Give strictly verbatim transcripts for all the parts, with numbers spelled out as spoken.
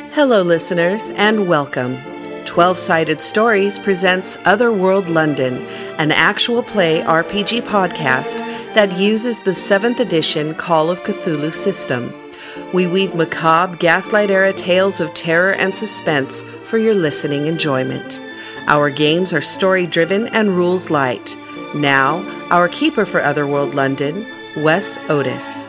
Hello, listeners, and welcome. twelve-Sided Stories presents Otherworld London, an actual play R P G podcast that uses the seventh edition Call of Cthulhu system. We weave macabre, Gaslight-era tales of terror and suspense for your listening enjoyment. Our games are story-driven and rules-light. Now, our keeper for Otherworld London, Wes Otis.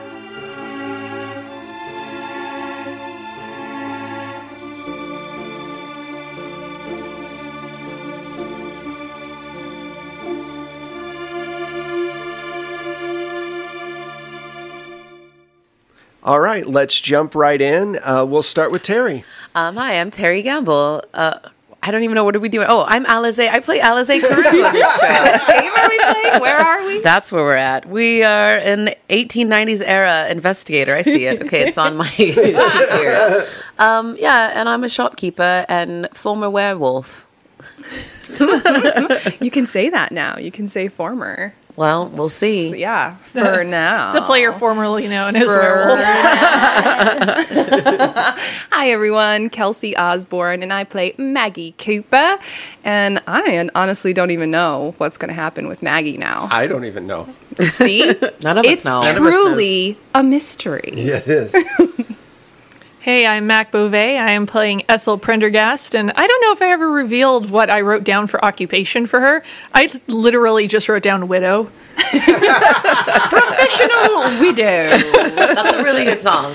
All right, let's jump right in. Uh, we'll start with Terry. Um, hi, I'm Terry Gamble. Uh, I don't even know what are we doing. Oh, I'm Alize. I play Alize Carew on this show. Which game are we playing? Where are we? That's where we're at. We are an eighteen nineties era investigator. I see it. Okay, it's on my sheet here. Um, yeah, and I'm a shopkeeper and former werewolf. You can say that now. You can say former. Well, we'll see. Yeah, for now. The player formerly known as For werewolf. Hi, everyone. Kelsey Osborne, and I play Maggie Cooper. And I honestly don't even know what's going to happen with Maggie now. I don't even know. See? None of it's us know. truly a mystery. Yeah, it is. Hey, I'm Mac Beauvais. I am playing Ethel Prendergast, and I don't know if I ever revealed what I wrote down for occupation for her. I literally just wrote down widow. Professional widow. That's a really good song.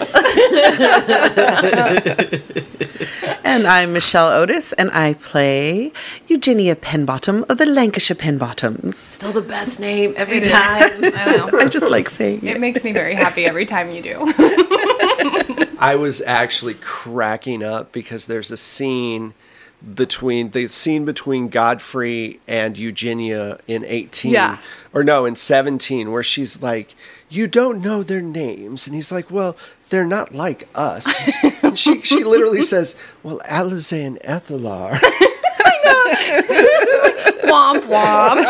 And I'm Michelle Otis, and I play Eugenia Penbottom of the Lancashire Penbottoms. Still the best name every It is. time. I know. I just like saying It it. makes me very happy every time you do. I was actually cracking up because there's a scene between the scene between Godfrey and Eugenia in eighteen, Yeah. or no, in seventeen, where she's like, "You don't know their names," and he's like, "Well, they're not like us." And she she literally says, "Well, Alize and Ethel are." Womp womp.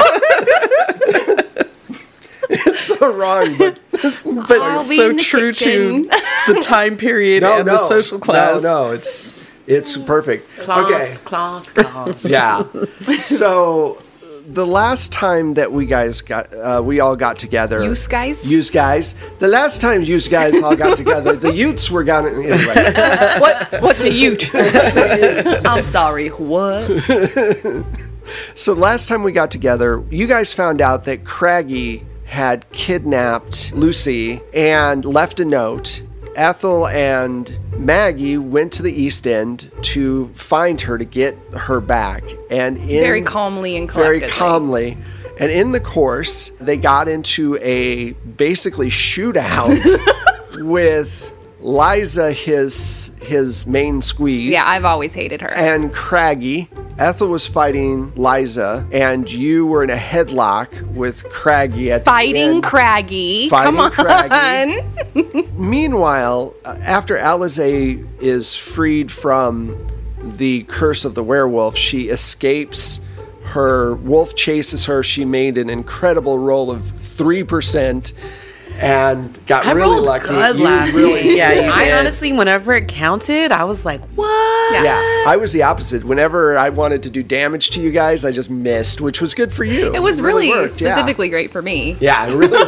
It's so wrong, but But I'll it's be so in the true kitchen. to the time period no, and no, the social class. No, no, it's it's perfect. Class, Okay. class, class. Yeah. So the last time that we guys got, uh, we all got together. Use guys? Use guys. The last time use guys all got together, the Utes were gone. Anyway. What? What's a ute? I'm sorry. What? So last time we got together, you guys found out that Craggy had kidnapped Lucy and left a note. Ethel and Maggie went to the East End to find her, to get her back. And in, Very calmly and very collectedly. calmly. And in the course, they got into a basically shootout with Liza, his his main squeeze. Yeah, I've always hated her. And Craggy. Ethel was fighting Liza, and you were in a headlock with Craggy at the Fighting end. Craggy. Fighting Come on. Craggy. Meanwhile, uh, after Alize is freed from the curse of the werewolf, she escapes. Her wolf chases her. She made an incredible roll of three percent and got I really rolled lucky. good You last really week. Yeah, you I did. honestly, whenever it counted, I was like, what? Yeah, I was the opposite. Whenever I wanted to do damage to you guys, I just missed, which was good for you. It was really, worked, yeah. specifically great for me. Yeah, it really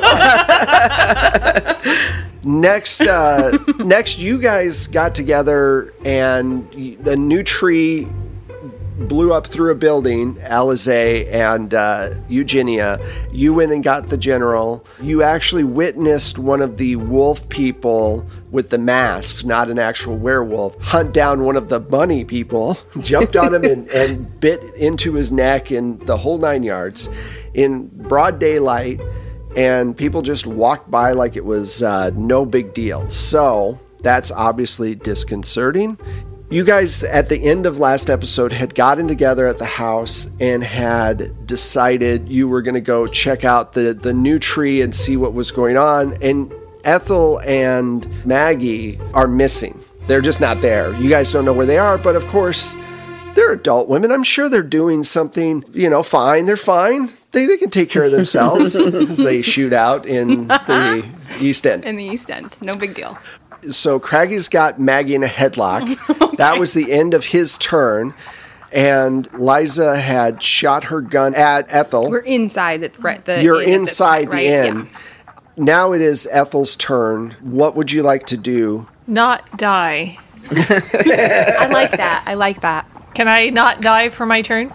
was. Next, uh, next, you guys got together, and y- the new tree blew up through a building. Alize and uh, Eugenia, you went and got the general. You actually witnessed one of the wolf people with the masks, not an actual werewolf, hunt down one of the bunny people, jumped on him and, and bit into his neck and the whole nine yards in broad daylight. And people just walked by like it was uh, no big deal. So that's obviously disconcerting. You guys, at the end of last episode, had gotten together at the house and had decided you were going to go check out the, the new tree and see what was going on. And Ethel and Maggie are missing. They're just not there. You guys don't know where they are, but of course, they're adult women. I'm sure they're doing something, you know, fine. They're fine. They, they can take care of themselves as they shoot out in the East End. In the East End. No big deal. So Craggy's got Maggie in a headlock. That was the end of his turn. And Liza had shot her gun at Ethel. We're inside the, right, the You're inn at this inside point, the right? inn. Now it is Ethel's turn. What would you like to do? Not die. Yeah. I like that. I like that. Can I not die for my turn?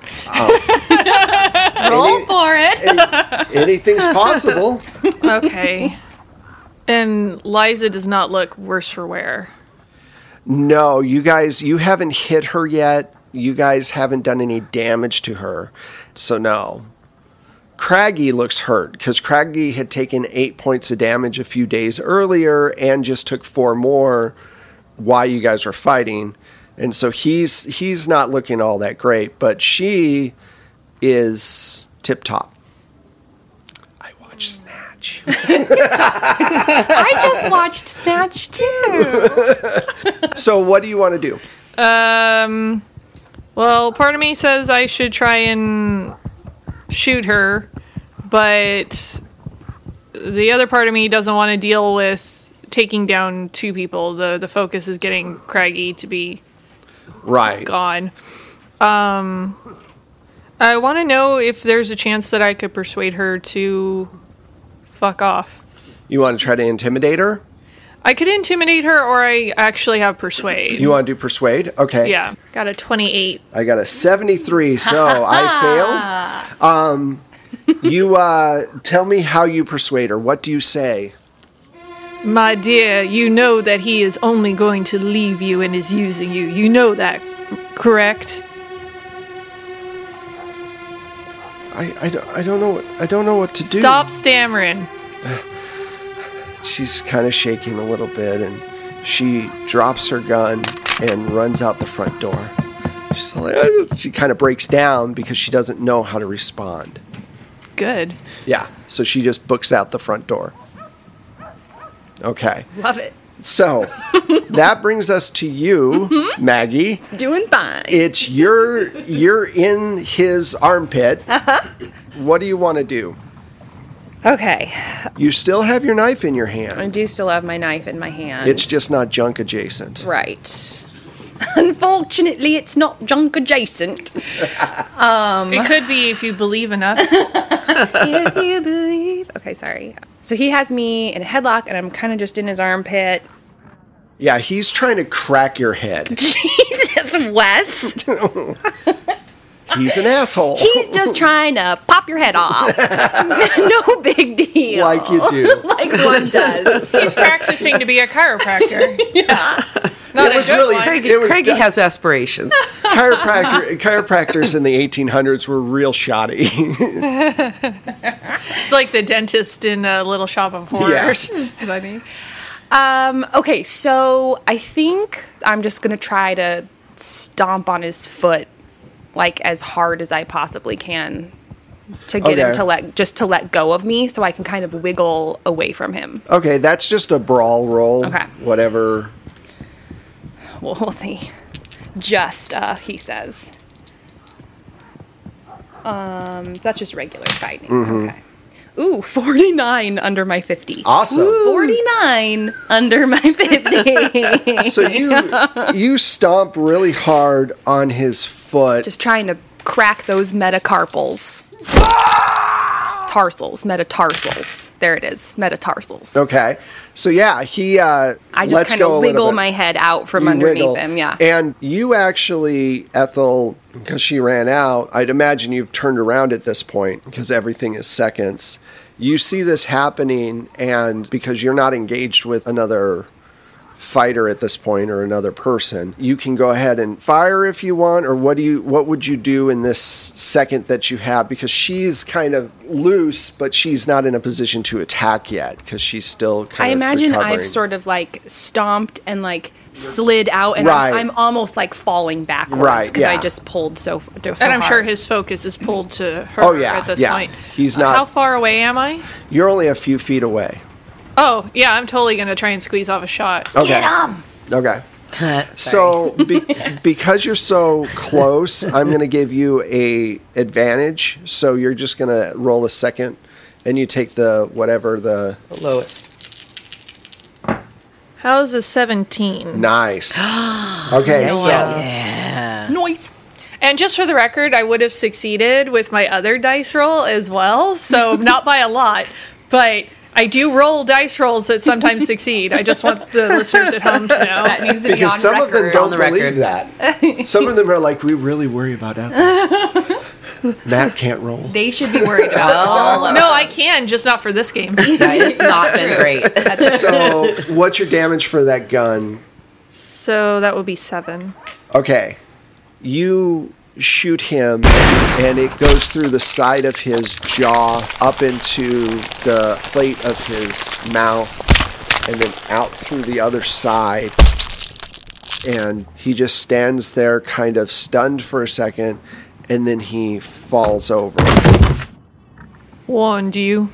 Roll Any- for it. Any- anything's possible. Okay. And Liza does not look worse for wear. No, you guys, you haven't hit her yet. You guys haven't done any damage to her. So no. Craggy looks hurt because Craggy had taken eight points of damage a few days earlier and just took four more while you guys were fighting. And so he's he's not looking all that great, but she is tip-top. I watched Snatch. I just watched Snatch too. So what do you want to do? Um, well, part of me says I should try and shoot her, but the other part of me doesn't want to deal with taking down two people. The the focus is getting Craggy to be Right. gone. Um, I want to know if there's a chance that I could persuade her to fuck off. You want to try to intimidate her? I could intimidate her, or I actually have persuade. You want to do persuade? Okay. Yeah, got a twenty-eight. I got a seventy-three, so I failed. Um, you uh, tell me how you persuade her. What do you say? My dear, you know that he is only going to leave you and is using you. You know that, correct? I, I, don't- I don't know what I don't know what to do. Stop stammering. She's kind of shaking a little bit, and she drops her gun and runs out the front door. She's like, she kind of breaks down because she doesn't know how to respond. Good. Yeah, so she just books out the front door. Okay, Love it. so that brings us to you, Maggie. Doing fine. It's your you're in his armpit. Uh-huh. What do you want to do? Okay. You still have your knife in your I hand. do still have my knife in my hand. It's just not junk adjacent. right. Unfortunately, it's not junk adjacent. It could be if you believe enough. If you believe. Okay, sorry. So he has me in a headlock, and I'm kind of just in his armpit. Yeah, he's trying to crack your head. Jesus, Wes. He's an asshole. He's just trying to pop your head off. No big deal. Like you do. Like one does. He's practicing to be a chiropractor. Yeah. Not It a was good really- one. Craigie, It was Craigie done- has aspirations. Chiropractor, chiropractors in the eighteen hundreds were real shoddy. It's like the dentist in a Little Shop of Horrors. Yeah. It's funny. Um, okay, so I think I'm just going to try to stomp on his foot like as hard as I possibly can to get him Okay. to let just to let go of me so I can kind of wiggle away from him. Okay, that's just a brawl roll. Okay. Whatever. Well, we'll see. Just, uh, he says. Um, that's just regular fighting. Okay. Ooh, forty-nine under my fifty. Awesome. forty-nine under my fifty. So you you stomp really hard on his foot. Just trying to crack those metacarpals. Tarsals, metatarsals. There it is, metatarsals. Okay. So yeah, he uh I just lets kind go a of little wiggle bit. my head out from You underneath wiggle. him, yeah. And you actually, Ethel, because she ran out, I'd imagine you've turned around at this point because everything is seconds. You see this happening, and because you're not engaged with another fighter at this point or another person, you can go ahead and fire if you want, or what do you what would you do in this second that you have, because she's kind of loose, but she's not in a position to attack yet because she's still kind I of imagine recovering. I've sort of like stomped and like slid out, and Right. I'm, I'm almost like falling backwards Right, because yeah. I just pulled so, so And I'm hard. sure his focus is pulled to her Oh, yeah, at this yeah. point. He's Uh, not- How far away am I? You're only a few feet away. Oh, yeah, I'm totally going to try and squeeze off a shot. Okay. Okay. So be, because you're so close, I'm going to give you a advantage. So you're just going to roll a second, and you take the whatever the lowest. How's a seventeen? Nice. Okay, so Yeah. Noise. And just for the record, I would have succeeded with my other dice roll as well, so not by a lot, but I do roll dice rolls that sometimes succeed. I just want the listeners at home to know. That needs to be on because some of them record. don't On the believe record. that. Some of them are like, we really worry about Ethel. Matt can't roll. They should be worried about all of No, us. I can, just not for this game. Yeah, it's not been great. So, what's your damage for that gun? So that would be seven. Okay. You shoot him, and it goes through the side of his jaw, up into the plate of his mouth, and then out through the other side. And he just stands there kind of stunned for a second, and then he falls over. Warned you.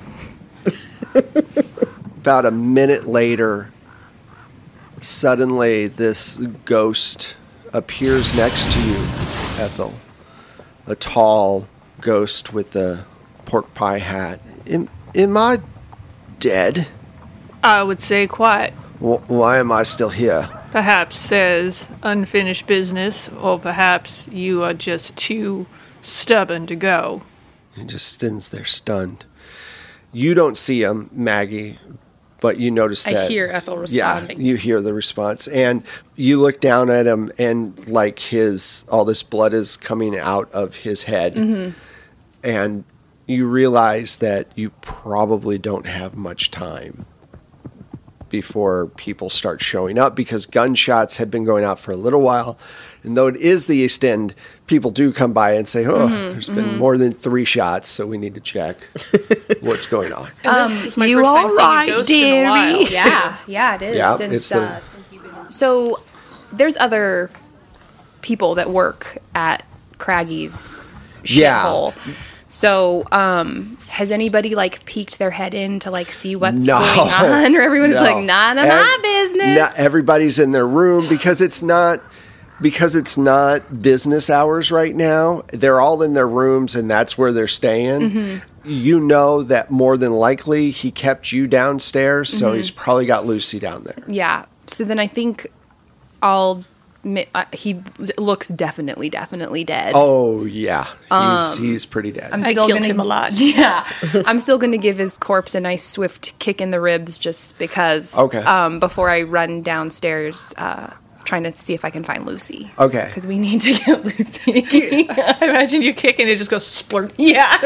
About a minute later, suddenly this ghost appears next to you, Ethel. A tall ghost with a pork pie hat. Am, am I dead? I would say quite. W- why am I still here? Perhaps there's unfinished business, or perhaps you are just too stubborn to go. He just stands there stunned. You don't see him, Maggie, but you notice I that. hear Ethel responding. Yeah, you hear the response. And you look down at him, and like his, all this blood is coming out of his head. Mm-hmm. And you realize that you probably don't have much time before people start showing up, because gunshots have been going out for a little while. And though it is the East End, people do come by and say, oh, Mm-hmm, there's been more than three shots, so we need to check what's going on. And this is my you first time all seeing right, a ghost in a while. dearie? Yeah, yeah, it is. Yeah, since, it's the- uh, since you've been. So, there's other people that work at Craggy's Yeah. shithole. So, um, has anybody like peeked their head in to like see what's No. going on, or everyone's No. like, none of Ev- my business? Not everybody's in their room because it's not because it's not business hours right now. They're all in their rooms, and that's where they're staying. Mm-hmm. You know that more than likely he kept you downstairs, so Mm-hmm. he's probably got Lucy down there. Yeah. So then I think I'll. admit- uh, He looks definitely, definitely dead. Oh yeah, he's he's pretty dead. I'm I still killed gonna, him a lot. Yeah, I'm still going to give his corpse a nice swift kick in the ribs, just because. Okay. Um, before I run downstairs, uh, trying to see if I can find Lucy. Okay. Because we need to get Lucy. I imagine you kick and it just goes splurt. Yeah.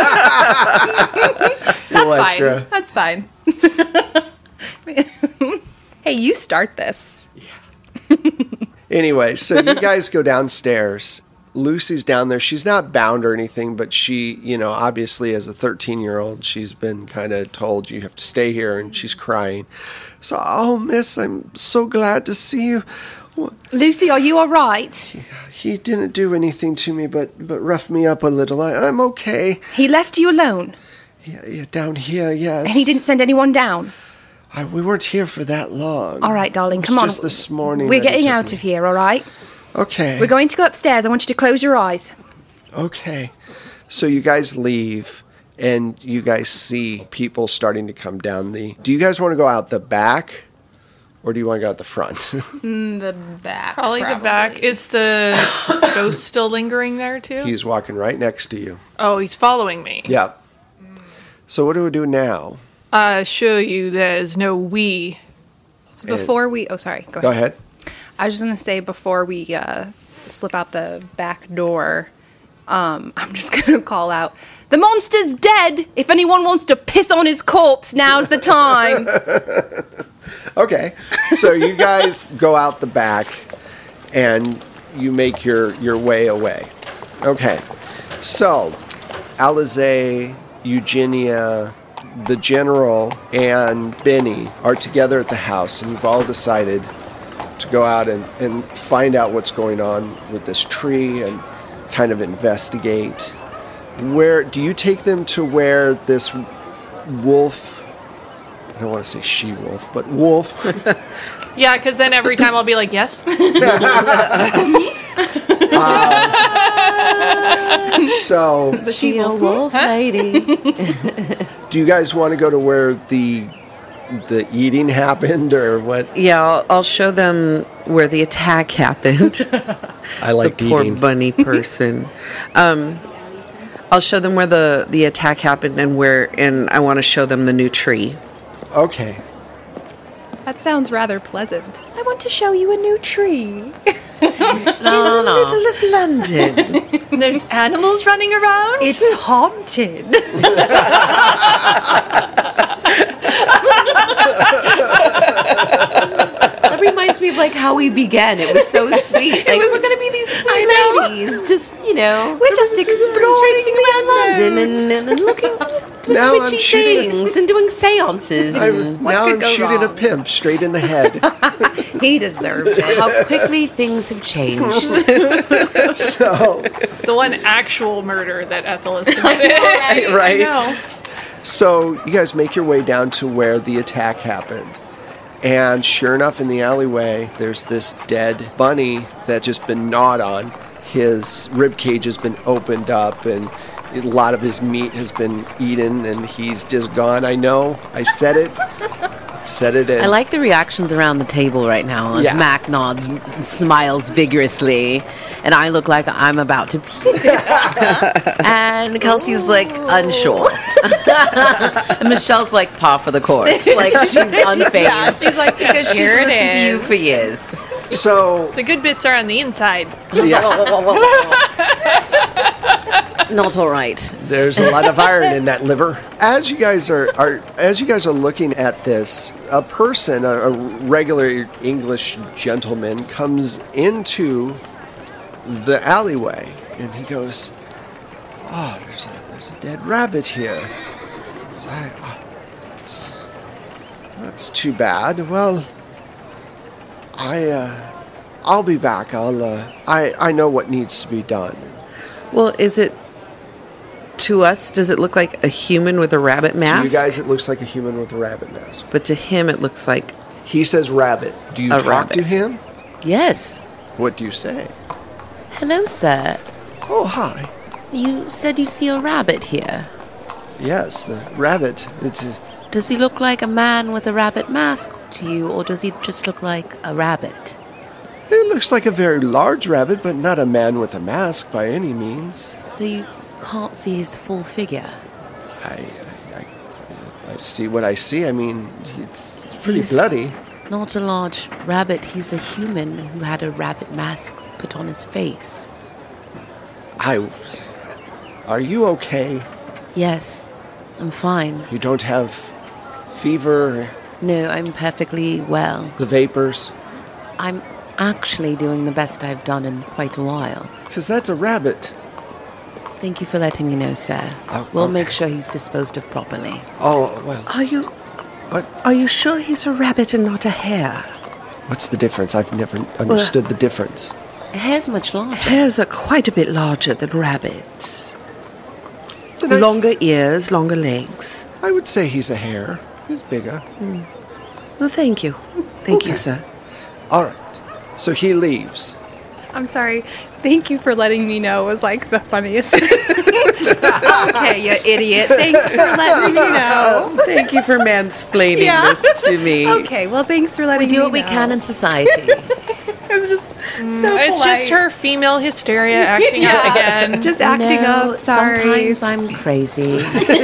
That's Little fine. extra. That's fine. Hey, you start this. Anyway, so you guys go downstairs. Lucy's down there. She's not bound or anything, but she, you know, obviously as a thirteen-year-old, she's been kind of told you have to stay here, and she's crying. So, oh, miss, I'm so glad to see you. Well, Lucy, are you all right? he didn't do anything to me, but, but roughed me up a little. I, I'm okay. He left you alone, Yeah, yeah, down here, yes. and he didn't send anyone down. I, we weren't here for that long. All right, darling, It was come on. just this morning. We're that he getting took out me. of here, all right? Okay. We're going to go upstairs. I want you to close your eyes. Okay. So you guys leave, and you guys see people starting to come down the... Do you guys want to go out the back, or do you want to go out the front? The back. Probably, the back. Is the ghost still lingering there too? He's walking right next to you. Oh, he's following me. Yep. So what do we do now? I assure you there's no we. So before we... Oh, sorry. Go ahead. Go ahead. I was just going to say, before we uh, slip out the back door, um, I'm just going to call out, the monster's dead! If anyone wants to piss on his corpse, now's the time! Okay. So you guys go out the back, and you make your, your way away. Okay. So, Alize, Eugenia, the General, and Benny are together at the house, and you've all decided to go out and, and find out what's going on with this tree and kind of investigate. Where do you take them to where this wolf, I don't want to say she-wolf, but wolf. Yeah, because then every time I'll be like, yes. So She a wolf lady. do you guys want to go to where the the eating happened or what? Yeah, I'll, I'll show them where the attack happened. I like the poor eating. bunny person. um, I'll show them where the, the attack happened and where, and I want to show them the new tree. Okay. That sounds rather pleasant. I want to show you a new tree. No, no, Middle of London. There's animals running around. It's haunted. That reminds me of like how we began. It was so sweet. Like was- we're gonna be these sweet I know. ladies, just you know, We're just exploring traipsing around the London and, and, and looking, doing Now I'm witchy shooting- things and doing seances. I, And now could I'm go shooting a wrong? pimp straight in the head. He deserved it. how quickly things have changed. so, The one actual murder that Ethel has committed. right? No. So you guys make your way down to where the attack happened. And sure enough, in the alleyway, there's this dead bunny that's just been gnawed on. His rib cage has been opened up, and a lot of his meat has been eaten, and he's just gone. I know. I said it. Said it in. I like the reactions around the table right now as Yeah. Mac nods and smiles vigorously, and I look like I'm about to pee. And Kelsey's like unsure. And Michelle's like par for the course. Like she's unfazed. She's like, Because she's here it listened to you is. for years. So, The good bits are on the inside. yeah, Not all right. there's a lot of iron in that liver. As you guys are, are as you guys are looking at this, a person, a, a regular English gentleman, comes into the alleyway, and he goes, "Oh, there's a there's a dead rabbit here. So I, uh, it's, that's too bad. Well, I uh, I'll be back. I'll uh, I I know what needs to be done." Well, is it, to us, does it look like a human with a rabbit To mask? you guys, it looks like a human with a rabbit mask. But to him, it looks like, He says rabbit. Do you A talk rabbit. to him? Yes. What do you say? Hello, sir. Oh, hi. You said you see a rabbit here. Yes, the rabbit. It's uh, Does he look like a man with a rabbit mask to you, or does he just look like a rabbit? it looks like a very large rabbit, but not a man with a mask by any means. So you can't see his full figure? I I, I, I see what I see. I mean, it's pretty He's bloody. Not a large rabbit. He's a human who had a rabbit mask put on his face. I. Are you okay? Yes, I'm fine. You don't have fever, No, I'm perfectly well. the vapors? I'm actually doing the best I've done in quite a while. Because that's a rabbit. Thank you for letting me know, sir. Oh, we'll okay. make sure he's disposed of properly. Oh, well. are you, What? are you sure he's a rabbit and not a hare? What's the difference? I've never understood the difference. Hair's much larger. Hares are quite a bit larger than rabbits. Then I'd s- Longer ears, longer legs. I would say he's a hare. He's bigger. Well, thank you. Thank you, Okay. sir. All right. So he leaves. I'm sorry. Thank you for letting me know was like the funniest. Okay, you idiot. Thanks for letting me know. Thank you for mansplaining Yeah. this to me. Okay, well, thanks for letting We me do what we know. can in society. It's just so It's just polite. her female hysteria acting out Yeah. again. Just acting No, up. Sorry. Sometimes I'm crazy.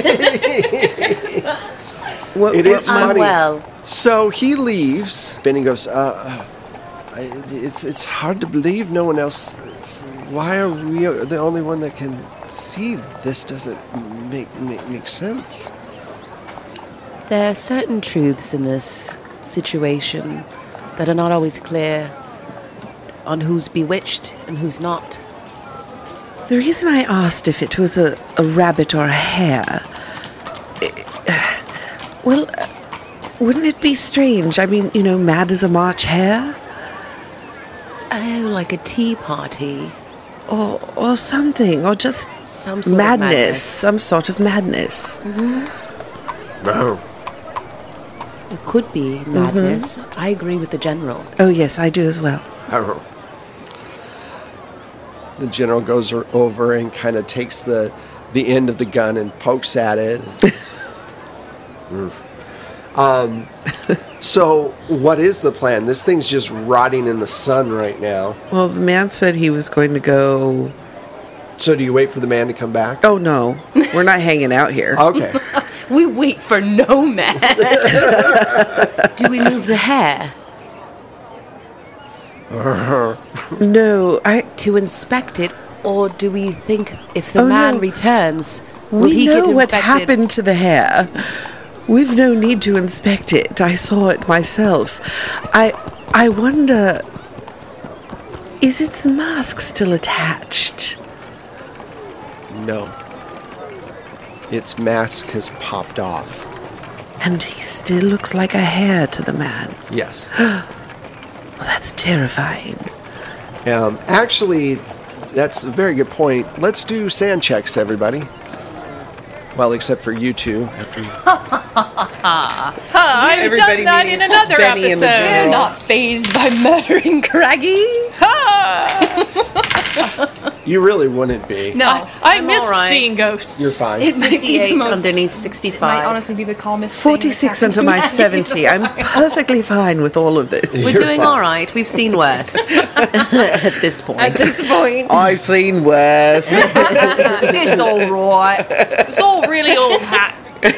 What, It what- is I'm funny. well. So he leaves. Benny goes, uh, uh, I, it's it's hard to believe no one else. Why are we the only one that can see this? Doesn't make make, make sense. There are certain truths in this situation that are not always clear on who's bewitched and who's not. The reason I asked if it was a, a rabbit or a hare, eh, well, uh, wouldn't it be strange? I mean, you know, mad as a March hare? Oh, like a tea party. Or, or something, or just Some sort madness, of madness. some sort of madness. It could be madness. I agree with the general. Oh, yes, I do as well. The general goes o- over and kind of takes the the end of the gun and pokes at it. Um, so, what is the plan? This thing's just rotting in the sun right now. Well, the man said he was going to go. So, do you wait for the man to come back? Oh, no. We're not hanging out here. Okay. We wait for no man. Do we move the hair No, I. to inspect it, or do we think if the Oh, man no. returns, will We he know get what infected? happened to the hair. We've no need to inspect it. I saw it myself. I. I wonder. Is its mask still attached? No. Its mask has popped off. And he still looks like a hair to the man. Yes. Well, that's terrifying. Um, actually, that's a very good point. Let's do sand checks, everybody. Well, except for you two. After you... I've Everybody done that meeting in another Benny and the episode. general. Not phased by murdering Craggy. You really wouldn't be. No, I, I I'm missed all right. seeing ghosts. You're fine. it might be the fifty-eight most, underneath might sixty-five. honestly be the calmest. thing that's forty-six happened into to my me. seventy. I'm perfectly fine with all of this. We're You're doing fine. all right. We've seen worse at this point. At this point, I've seen worse. it's all right. It's all really old hat.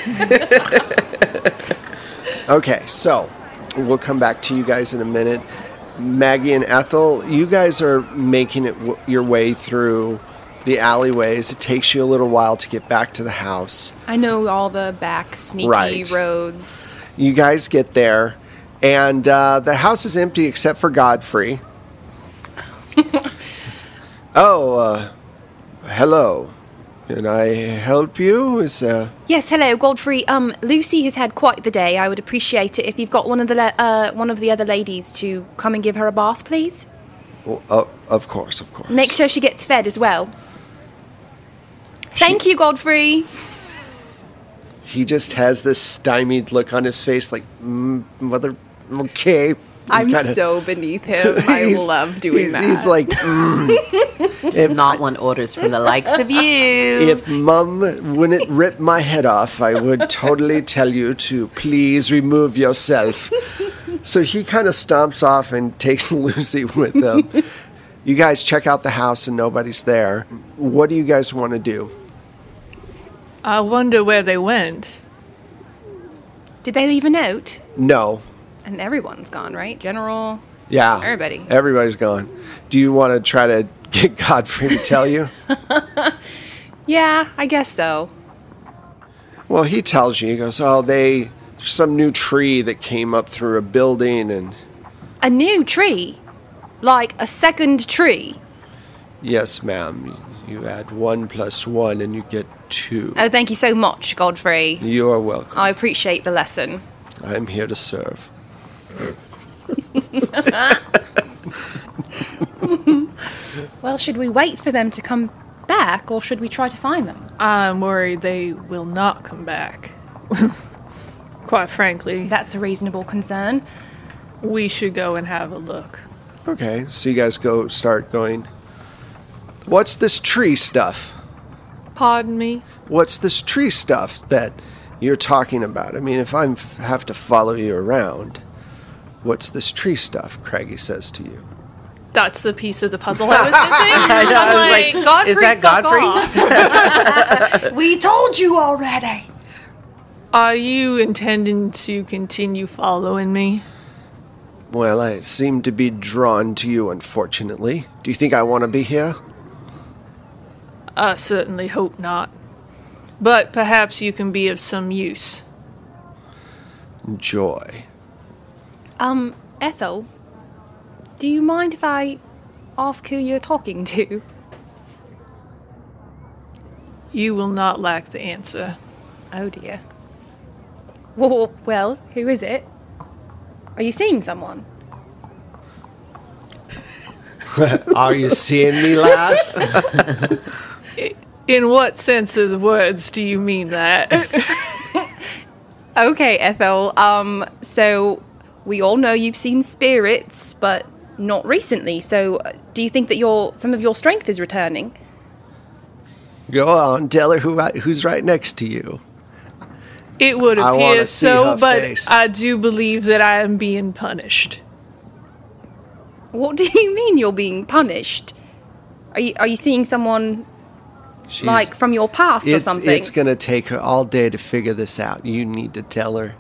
Okay, so we'll come back to you guys in a minute. Maggie and Ethel, you guys are making it w- your way through the alleyways. It takes you a little while to get back to the house. I know all the back sneaky Right. roads. You guys get there, and uh, the house is empty except for Godfrey. oh, uh, hello. Can I help you? Is uh, Yes, hello, Godfrey. Um, Lucy has had quite the day. I would appreciate it if you've got one of the le- uh, one of the other ladies to come and give her a bath, please. oh, oh, of course, of course. Make sure she gets fed as well. Thank you, Godfrey. He just has this stymied look on his face, like, mm, mother, okay. I'm Kinda- so beneath him. I He's- love doing he's, that. He's like, mm, If not one orders from the likes of you. if Mum wouldn't rip my head off, I would totally tell you to please remove yourself. So he kind of stomps off and takes Lucy with him. You guys check out the house and nobody's there. What do you guys want to do? I wonder where they went. Did they leave a note? No. And everyone's gone, right? General. Yeah. Everybody. Everybody's gone. Do you want to try to get Godfrey to tell you? Yeah, I guess so. Well, he tells you. He goes, oh, they, there's some new tree that came up through a building, and A new tree, like a second tree. yes, ma'am, you add one plus one and you get two. Oh, thank you so much, Godfrey. You are welcome. I appreciate the lesson. I'm here to serve. Well, should we wait for them to come back, or should we try to find them? I'm worried they will not come back. Quite frankly, That's a reasonable concern. we should go and have a look. Okay, so you guys go start going. What's this tree stuff? Pardon me? What's this tree stuff that you're talking about? I mean, if I f- have to follow you around, what's this tree stuff? Craigie says to you. That's the piece of the puzzle I was missing. I know, I was like, Godfrey, is that fuck Godfrey? off. We told you already. Are you intending to continue following me? Well, I seem to be drawn to you, unfortunately. Do you think I want to be here? I certainly hope not. But perhaps you can be of some use. Joy. Um, Ethel, do you mind if I ask who you're talking to? You will not lack the answer. Oh dear. Well, well, who is it? Are you seeing someone? Are you seeing me, lass? In what sense of the words do you mean that? Okay, Ethel. Um, so we all know you've seen spirits, but not recently. So, uh, do you think that your some of your strength is returning? Go on, tell her who, who's right next to you. It would I wanna appear see so, her but face. I do believe that I am being punished. What do you mean you're being punished? Are you are you seeing someone She's, like from your past or it's, something? It's going to take her all day to figure this out. You need to tell her.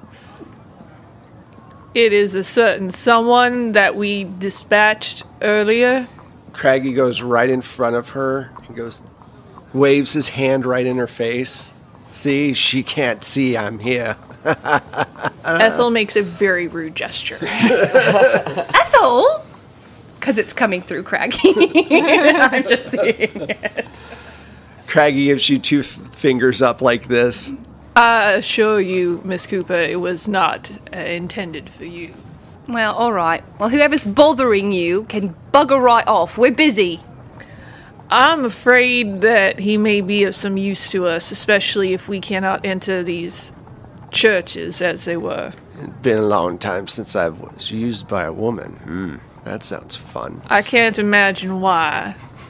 It is a certain someone that we dispatched earlier. Craggy goes right in front of her and goes, waves his hand right in her face. See, she can't see I'm here. Ethel makes a very rude gesture. Ethel? Because it's coming through Craggy. I'm just seeing it. Craggy gives you two f- fingers up like this. I assure you, Miss Cooper, it was not uh, intended for you. Well, all right. Well, whoever's bothering you can bugger right off. We're busy. I'm afraid that he may be of some use to us, especially if we cannot enter these churches as they were. It's been a long time since I was used by a woman. Hmm, that sounds fun. I can't imagine why.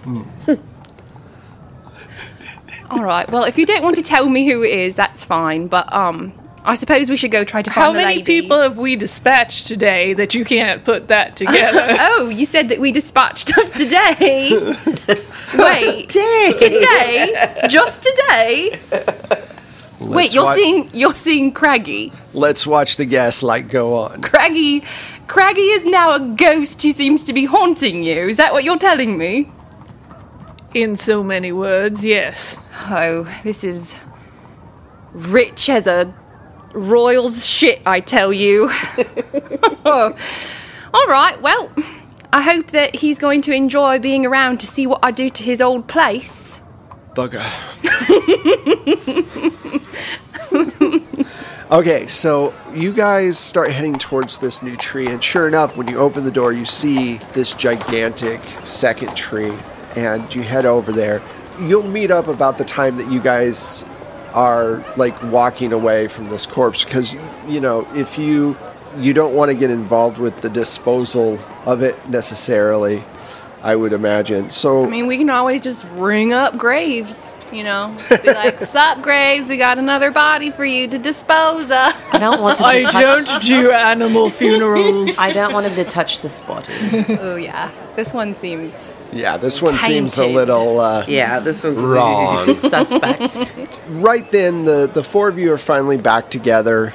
All right. Well, if you don't want to tell me who it is, that's fine. But um, I suppose we should go try to find How the many ladies. people have we dispatched today that you can't put that together? Oh, you said that we dispatched of today. Wait, Today. today? Just today? Wait, Let's you're wa- seeing you're seeing Craggy. Let's watch the gaslight go on. Craggy, Craggy is now a ghost who seems to be haunting you. Is that what you're telling me? In so many words, yes. Oh, this is rich as a royal's shit, I tell you. All right, well, I hope that he's going to enjoy being around to see what I do to his old place. Bugger. Okay, so you guys start heading towards this new tree, and sure enough, when you open the door, you see this gigantic second tree, and you head over there. You'll meet up about the time that you guys are like walking away from this corpse, because you know if you you don't want to get involved with the disposal of it necessarily, I would imagine. So I mean, we can always just ring up Graves, you know? Just be like, sup, Graves, we got another body for you to dispose of. I don't want him I to touch. don't do animal funerals. I don't want him to touch this body. Oh, yeah. This one seems... yeah, this one seems a Tainted. little uh, Yeah, this one's wrong. Suspect. Right then, the, the four of you are finally back together,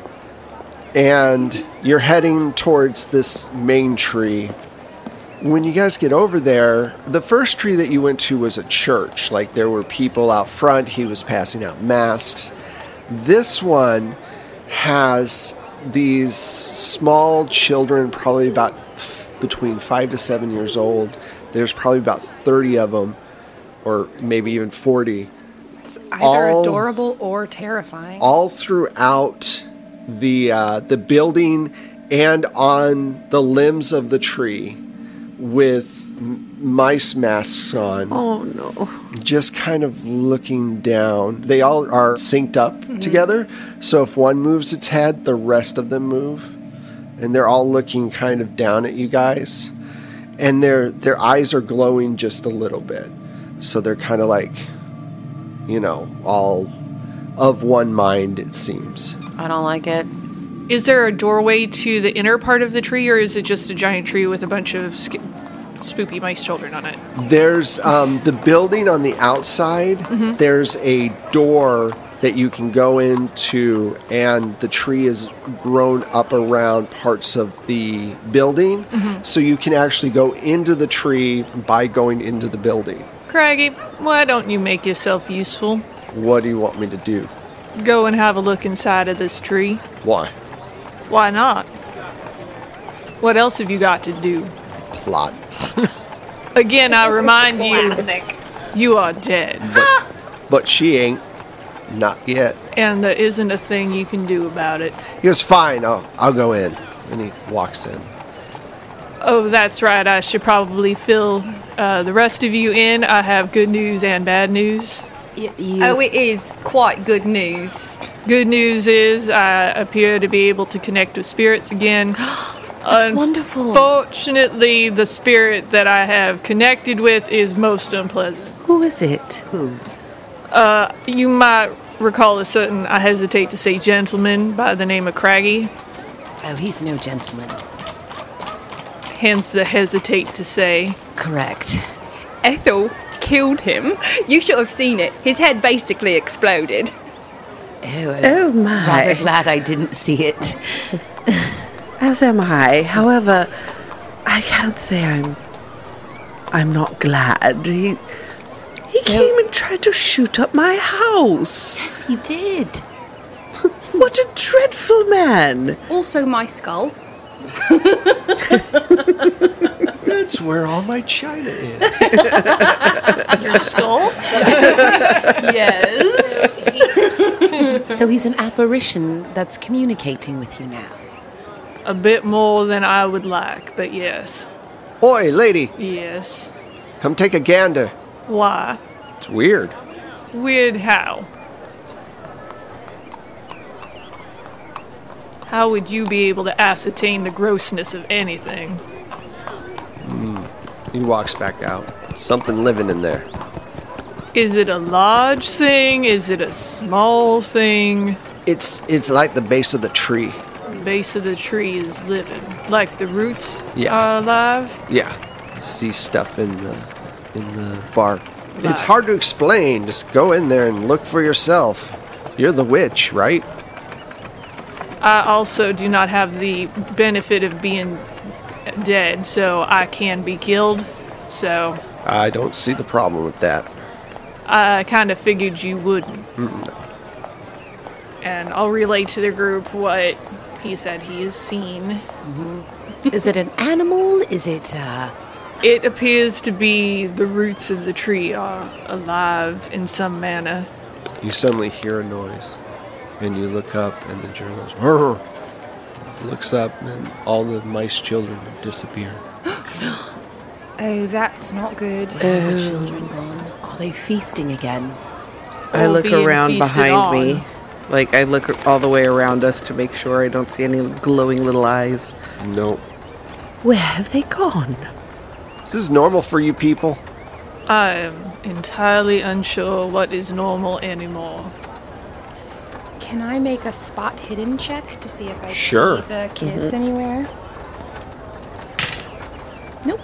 and you're heading towards this main tree. When you guys get over there, the first tree that you went to was a church. Like, there were people out front. He was passing out masks. This one has these small children, probably about f- between five to seven years old. There's probably about thirty of them, or maybe even forty. It's either All- adorable or terrifying. all throughout the uh, the building and on the limbs of the tree with m- mice masks on, Oh no. just kind of looking down. They all are synced up together, so if one moves its head, the rest of them move, and they're all looking kind of down at you guys, and their their eyes are glowing just a little bit, so they're kind of like, you know, all of one mind, it seems. I don't like it. Is there a doorway to the inner part of the tree, or is it just a giant tree with a bunch of sk- spoopy mice children on it? There's um, the building on the outside. There's a door that you can go into, and the tree is grown up around parts of the building, so you can actually go into the tree by going into the building. Craggy, why don't you make yourself useful? What do you want me to do? Go and have a look inside of this tree. Why? Why not? What else have you got to do? Plot. Again, I remind you, you are dead. But she ain't. Not yet. And there isn't a thing you can do about it. He goes, fine, I'll, I'll go in. And he walks in. Oh, that's right. I should probably fill uh, the rest of you in. I have good news and bad news. Y- you Oh, it is quite good news. Good news is I appear to be able to connect with spirits again. That's wonderful. Unfortunately, the spirit that I have connected with is most unpleasant. Who is it? Who? You might recall a certain, I hesitate to say gentleman, by the name of Craggy. Oh, he's no gentleman. Hence the hesitate to say. Correct. Ethel killed him. You should have seen it. His head basically exploded. Oh, Oh my. rather glad I didn't see it. As am I. However, I can't say I'm. I'm not glad. He. He So- came and tried to shoot up my house. Yes, he did. What a dreadful man. Also my skull. That's where all my china is. Your skull? Yes. So he's an apparition that's communicating with you now. A bit more than I would like, but yes. Oi, lady, Yes. come take a gander. Why? It's weird. Weird how? How would you be able to ascertain the grossness of anything? He walks back out. Something living in there. Is it a large thing? Is it a small thing? It's it's like the base of the tree. The base of the tree is living. Like the roots Yeah. are alive? Yeah. See stuff in the in the bark. It's hard to explain. Just go in there and look for yourself. You're the witch, right? I also do not have the benefit of being dead, so I can be killed. So I don't see the problem with that. I kind of figured you wouldn't. And I'll relay to the group what he said he has seen. Is it an animal? Is it, uh... It appears to be the roots of the tree are alive in some manner. You suddenly hear a noise, and you look up, and the journal goes, "Rrr." Looks up, and all the mice children have disappeared. Oh, that's not good. the children gone? Are they feasting again? I All look being around feasted behind on. me. Like, I look all the way around us to make sure I don't see any glowing little eyes. Nope. Where have they gone? Is this normal for you people? I am entirely unsure what is normal anymore. Can I make a spot hidden check to see if I Sure. see the kids anywhere? Nope.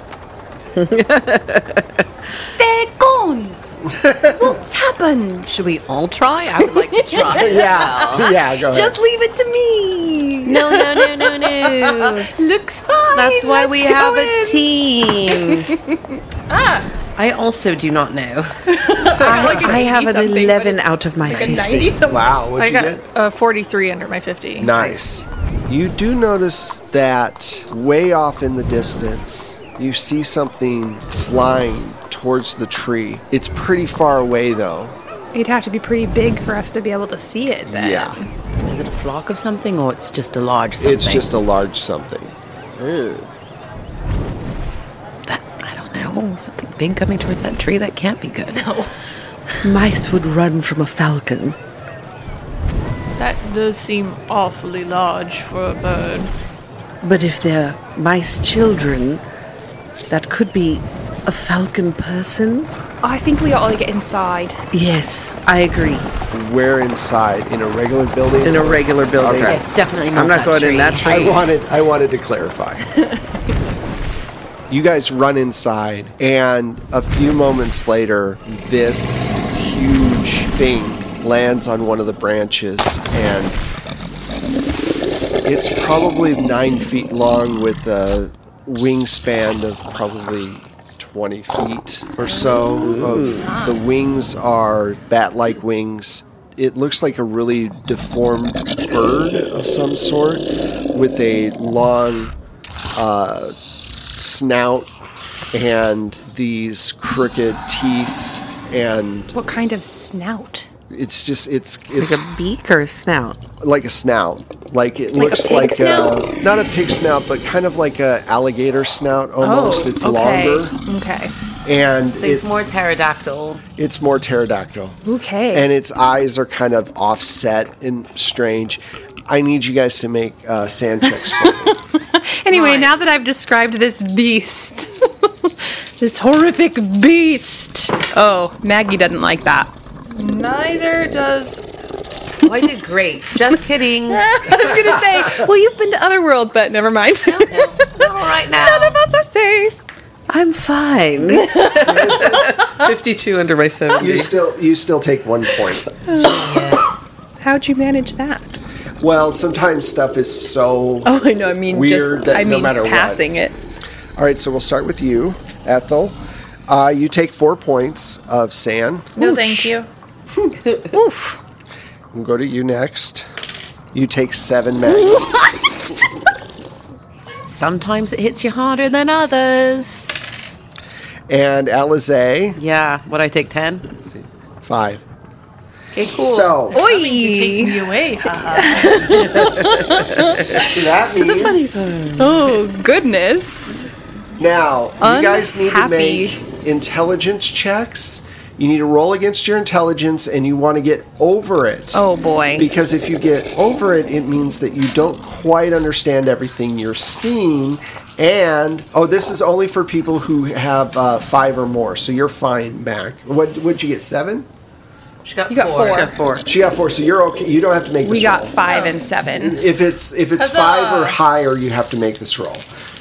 They're gone! What's happened? Should we all try? I would like to try. Yeah. Yeah, go ahead. Just leave it to me! No, no, no, no, no. Looks fine! That's why let's we go have a in. team. ah. I also do not know. I, I have an eighty-something, eleven but out of my Like a fifty. ninety something. Wow, what'd I you got get? uh, forty-three under my fifty. Nice. You do notice that way off in the distance, you see something flying towards the tree. It's pretty far away, though. It'd have to be pretty big for us to be able to see it then. Yeah. Is it a flock of something or it's just a large something? It's just a large something. That, I don't know. Something big coming towards that tree? That can't be good. No. Mice would run from a falcon. That does seem awfully large for a bird. But if they're mice children, that could be a falcon person? I think we ought to get inside. Yes, I agree. Where inside? In a regular building? In a regular building. Okay. Yes, definitely not I'm not that going tree. in that I tree. wanted I wanted to clarify. You guys run inside, and a few moments later, this huge thing lands on one of the branches, and it's probably nine feet long with a wingspan of probably twenty feet or so. Of the wings are bat-like wings. It looks like a really deformed bird of some sort with a long uh, snout and these crooked teeth, and What kind of snout? it's just it's Like it's a beak or a snout? like a snout. Like it Like a looks pig like snout? a not a pig snout, but kind of like a alligator snout almost. Oh, it's okay. longer Okay. and So it's, it's more pterodactyl. it's more pterodactyl. Okay. And its eyes are kind of offset and strange. I need you guys to make uh, sand checks for me. Anyway, Nice. now that I've described this beast, this horrific beast. Oh, Maggie doesn't like that. Neither does Oh, I did great. Just kidding. I was gonna say, well, you've been to Otherworld, but never mind. No, no, not all right now. None of us are safe. I'm fine. fifty-two under my seventy. You still you still take one point. How'd you manage that? Well, sometimes stuff is so Oh, I know. I mean, weird just that I no mean, matter what. passing it. All right, so we'll start with you, Ethel. Uh, you take four points of sand. No, thank you. Oof. We'll go to you next. You take seven, Maggie. Sometimes it hits you harder than others. And Alizé, Yeah, what I take ten? let's see, five. Okay, cool. So, Oi. Take me away. haha. so that means Oh goodness. now you guys need to Unhappy. make intelligence checks. You need to roll against your intelligence, and you want to get over it. Oh boy. Because if you get over it, it means that you don't quite understand everything you're seeing. And, oh, this is only for people who have uh, five or more. So you're fine, Mac. What would you get, seven? She got You got four. four. Got four. She got four, so you're okay. You don't have to make this We got roll. five and seven. If it's if it's Huzzah! five or higher, you have to make this roll.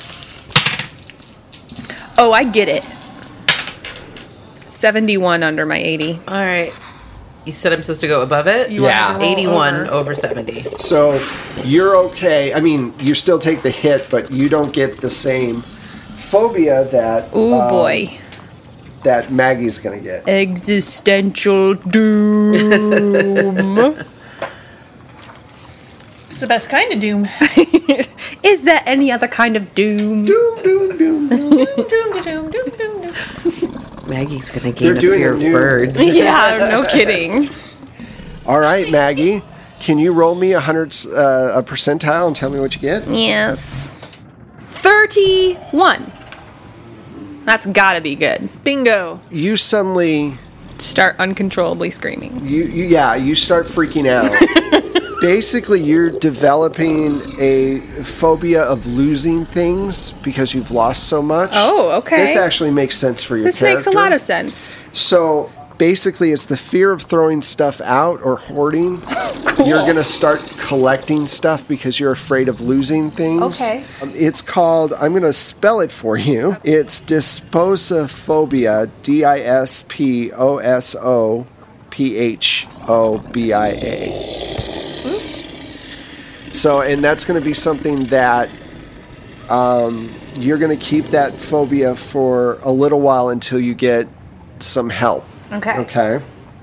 Oh, I get it. seventy-one under my eighty. All right. You said I'm supposed to go above it? You want me to Yeah. roll eighty-one over? over seventy. So you're okay. I mean, you still take the hit, but you don't get the same phobia that Ooh um, boy. that Maggie's gonna get. Existential doom. It's the best kind of doom. Is there any other kind of doom? Doom, doom, doom. doom, doom, doom, doom, doom, doom. Maggie's gonna They're gain a doing fear a of new- birds. Yeah, no kidding. All right, Maggie, can you roll me a hundred uh, a percentile and tell me what you get? Yes. thirty-one. That's gotta be good. Bingo. You suddenly, Start uncontrollably screaming. you, you yeah, you start freaking out. Basically, you're developing a phobia of losing things because you've lost so much. Oh, okay. This actually makes sense for your This character. makes a lot of sense. So basically, it's the fear of throwing stuff out or hoarding. You're going to start collecting stuff because you're afraid of losing things. Okay. Um, it's called, I'm going to spell it for you. It's dysposophobia, D I S P O S O P H O B I A. So, and that's going to be something that um, you're going to keep that phobia for a little while until you get some help. Okay. Okay.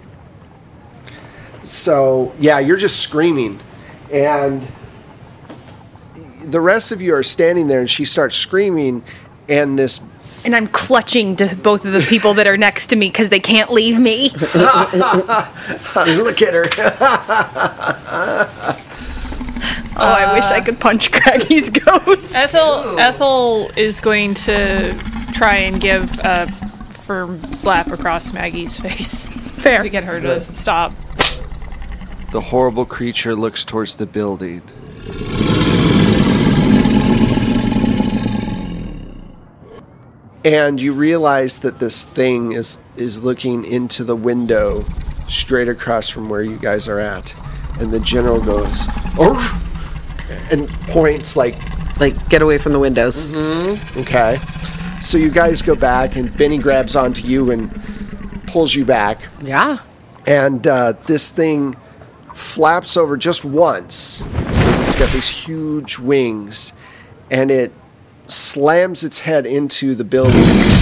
So, yeah, you're just screaming. And the rest of you are standing there, and she starts screaming, and this. And I'm clutching to both of the people that are next to me because they can't leave me. Look at her. Oh, I wish I could punch Craggy's ghost. Ethel, Ethel is going to try and give a firm slap across Maggie's face Fair. to get her to stop. The horrible creature looks towards the building. And you realize that this thing is is looking into the window straight across from where you guys are at. And the general goes, "Arf!" and points like, Like, get away from the windows. okay. So you guys go back, and Benny grabs onto you and pulls you back. Yeah. And uh, this thing flaps over just once because it's got these huge wings, and it slams its head into the building.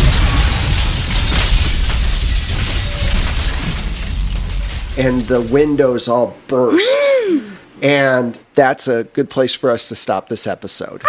And the windows all burst. And that's a good place for us to stop this episode.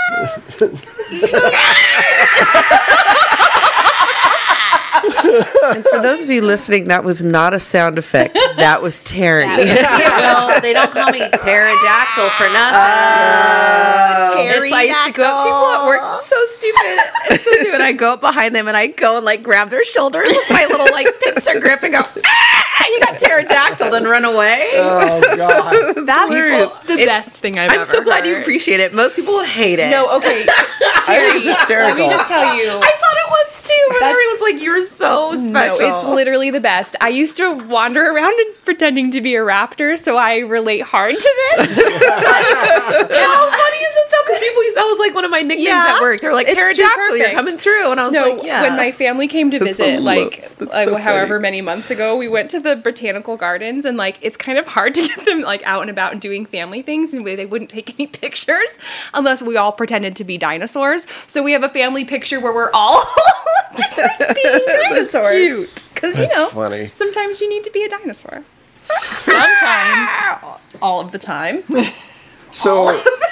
And for those of you listening, that was not a sound effect. That was Terry. Well, they don't call me pterodactyl for nothing. It's, I used to go up people at work. It's so stupid. It's so stupid. I go up behind them and I go and like grab their shoulders with my little like pincer grip and go, ah, you got pterodactyl and run away. Oh, God. That's the It's- best thing I've I'm ever so glad you heard. appreciate it. Most people hate it. No, okay. I think it's hysterical. Let me just tell you. I thought it was too. you, but That's- everyone's like, you're so special. No, it's literally the best. I used to wander around and pretending to be a raptor, so I relate hard to this. How funny is it though? Because people used, that was like one of my nicknames Yeah. at work. They're like, It's too pterodactyl, you're perfect. coming through. And I was No, like, yeah. when my family came to visit, a like, look. That's like so however funny. many months ago, we went to the botanical gardens, and like it's kind of hard to get them like out and about and doing family things, and they wouldn't take any pictures unless we all pretended to be dinosaurs. So we have a family picture where we're all just like being dinosaurs. Because you That's know, funny. sometimes you need to be a dinosaur. Sometimes. All of the time. So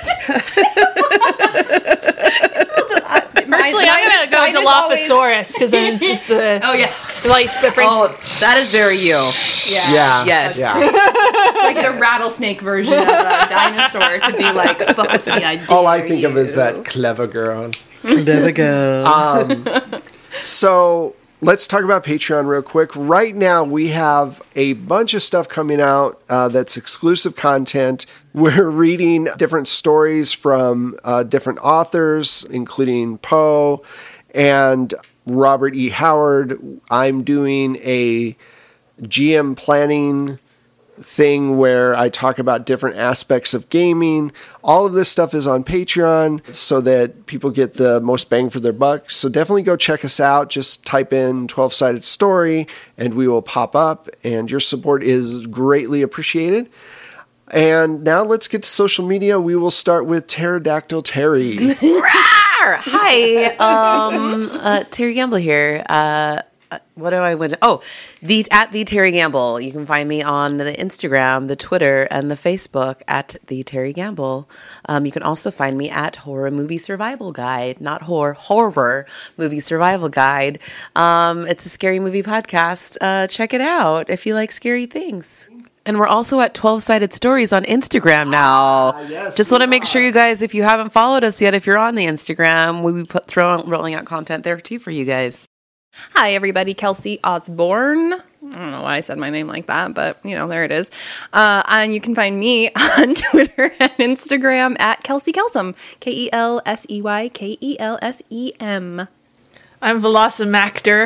Personally, I'm going to go Mine is always- Dilophosaurus because then it's just the, Oh yeah, like, the freak. oh, that is very you. yeah. yeah, Yes. yeah. It's like the rattlesnake version of a dinosaur to be like, fuck with me, I dare All I think of you. is that clever girl. There we go. So let's talk about Patreon real quick. Right now, we have a bunch of stuff coming out uh, that's exclusive content. We're reading different stories from uh, different authors, including Poe and Robert E. Howard. I'm doing a G M planning thing where I talk about different aspects of gaming. All of this stuff is on Patreon so that people get the most bang for their buck. So definitely go check us out. Just type in twelve-sided story and we will pop up, and your support is greatly appreciated. And now let's get to social media. We will start with Pterodactyl Terry. Hi, um, uh, Terry Gamble here. Uh, uh, what do I want? Oh, the at the Terry Gamble. You can find me on the Instagram, the Twitter, and the Facebook at the Terry Gamble. Um, you can also find me at Horror Movie Survival Guide, not horror, horror movie survival guide. Um, it's a scary movie podcast. Uh, check it out if you like scary things. And we're also at twelve-sided stories on Instagram now. yes, Just want to we make sure you guys, if you haven't followed us yet, if you're on the Instagram, we'll be put, throwing, rolling out content there too for you guys. Hi, everybody. Kelsey Osborne. I don't know why I said my name like that, but, you know, there it is. Uh, and you can find me on Twitter and Instagram at Kelsey Kelsem. K E L S E Y K E L S E M. I'm Velocimactor.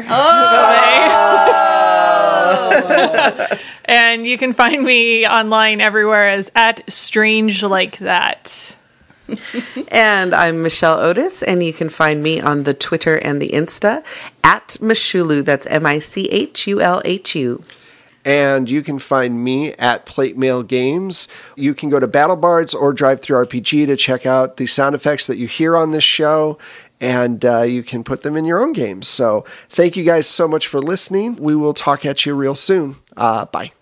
Oh! And you can find me online everywhere as at Strange Like That. And I'm Michelle Otis, and you can find me on the Twitter and the Insta at Michulu. That's M I C H U L H U. And you can find me at Plate Mail Games. You can go to BattleBards or DriveThruRPG to check out the sound effects that you hear on this show, and uh, you can put them in your own games. So thank you guys so much for listening. We will talk at you real soon. Uh, bye.